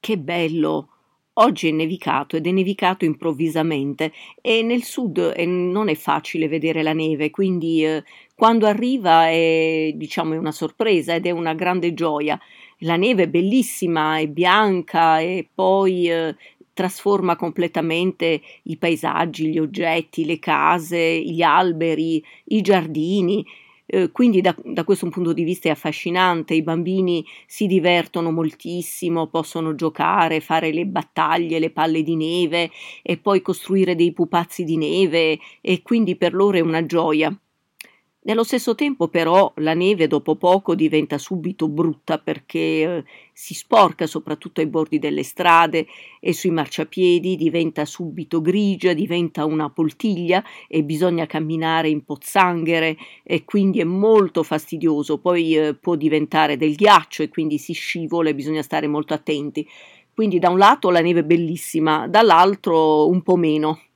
Che bello! Oggi è nevicato ed è nevicato improvvisamente e nel sud non è facile vedere la neve, quindi quando arriva è, diciamo, è una sorpresa ed è una grande gioia. La neve è bellissima, è bianca e poi trasforma completamente i paesaggi, gli oggetti, le case, gli alberi, i giardini. Quindi da questo punto di vista è affascinante, i bambini si divertono moltissimo, possono giocare, fare le battaglie, le palle di neve e poi costruire dei pupazzi di neve e quindi per loro è una gioia. Nello stesso tempo però la neve dopo poco diventa subito brutta perché si sporca soprattutto ai bordi delle strade e sui marciapiedi, diventa subito grigia, diventa una poltiglia e bisogna camminare in pozzanghere e quindi è molto fastidioso. Poi può diventare del ghiaccio e quindi si scivola e bisogna stare molto attenti. Quindi da un lato la neve è bellissima, dall'altro un po' meno.